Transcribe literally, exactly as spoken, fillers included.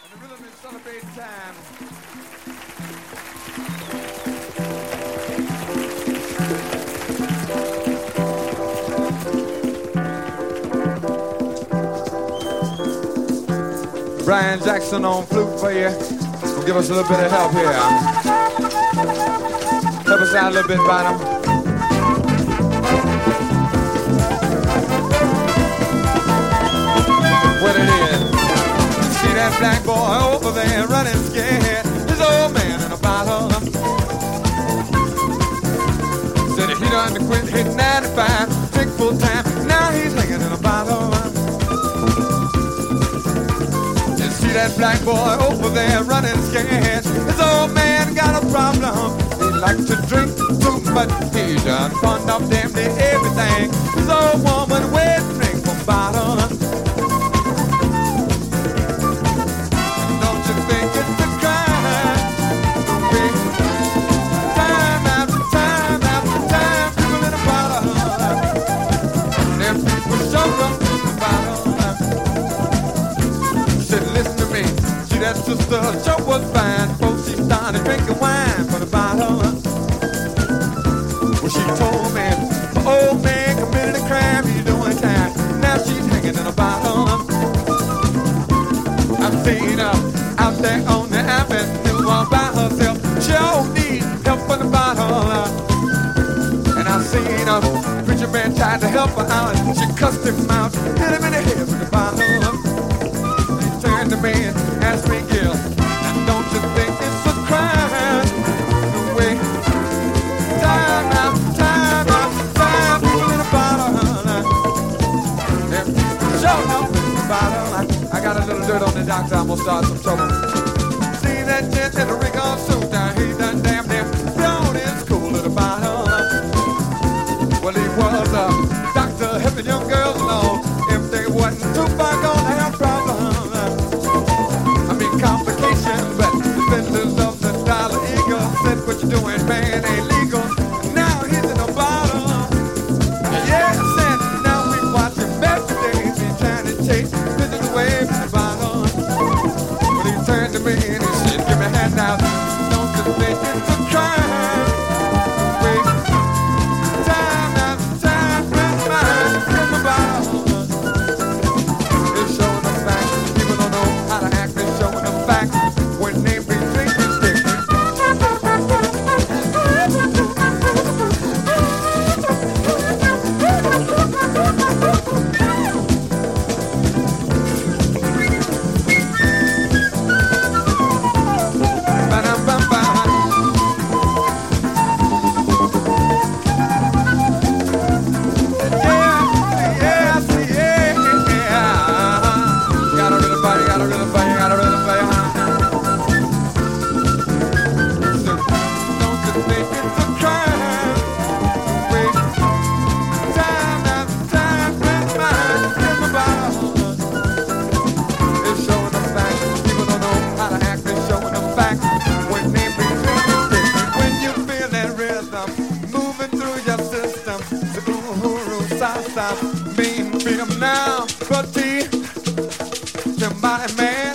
And the rhythm is celebrate time. Brian Jackson on flute for you. Will give us a little bit of help here. Help us out a little bit, Bottom. What it is. See that black boy over there running scared. His old man in a bottle. Said he done to quit hitting ninety-five, drink full time. Now he's hanging in a bottle. See that black boy over there running scared. His old man got a problem. He likes to drink too much. He done pawned off damn near everything. His old woman wet drink from bottle. Don't you think it's a crime? Time after time after time, people in a bottle. Them people show up in the bottle. See that sister, sure was fine before she started drinking wine from the bottle. Well, she told me the old man committed a crime, he's doing time. Now she's hanging in a bottle. I've seen her out there on the avenue all by herself. She don't need help from the bottle. And I've seen her, the preacher man tried to help her out. She cussed him out, hit him in the head with the bottle. Turned to me and asked me, Gil, and don't you think it's a crime? The way time after time after time, people in a bottle, they're showing up in the bottle. I, I got a little dirt on the doctor, I'm gonna start some trouble. See that gent in the rig on suit, now he done damn near blown in school at the bottle. Well, he was a doctor helping young girls along. If they wasn't too far gonna have problems. Complications, but the defenders of the Dollar Eagle said what you doing, man, ain't legal. Now he's in a bottle. Yes, and now we watching best days. He's trying to chase business away from the bottle. But he turned to me and he said, give me a hand now. Don't you think it's a crime? Wait, time after time, friends mine in the bottle. It's showing them back. People don't know how to act. It's showing them back when they be drinking stick. Mean freedom now, but somebody man.